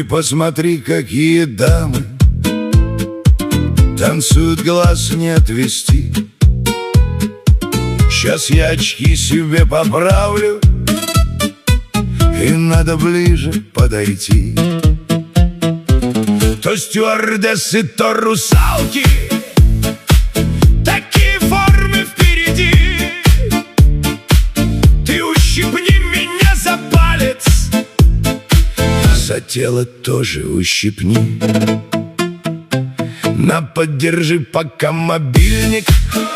посмотри, какие дамы танцуют, глаз не отвести. Сейчас я очки себе поправлю, и надо ближе подойти. То стюардессы, то русалки, такие формы впереди. Ты ущипни меня за палец, за тело тоже ущипни. На, поддержи пока мобильник,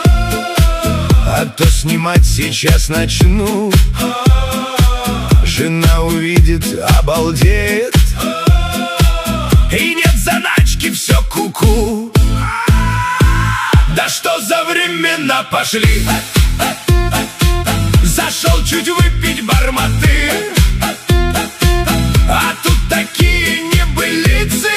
а то снимать сейчас начну. Жена увидит, обалдеет, и нет заначки, все ку-ку. Да что за времена пошли? Зашел чуть выпить барматы, а тут такие небылицы,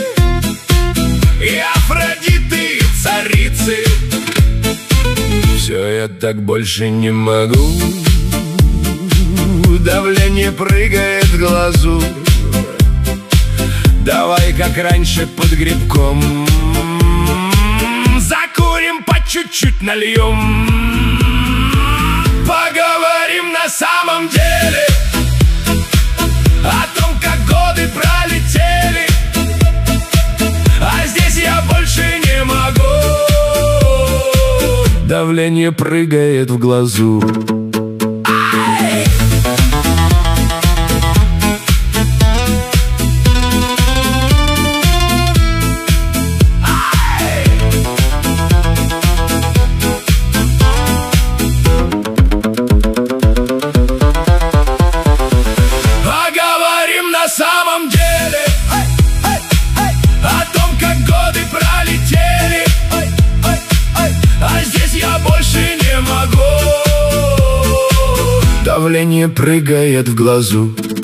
и Афродиты, и царицы. Все, я так больше не могу. Давление прыгает в глазу. Давай, как раньше, под грибком. Закурим, по чуть-чуть нальем. Поговорим на самом деле о том, как годы пролетели. А здесь я больше не могу. Давление прыгает в глазу. На самом деле о том, как годы пролетели. А здесь я больше не могу. Давление прыгает в глазу.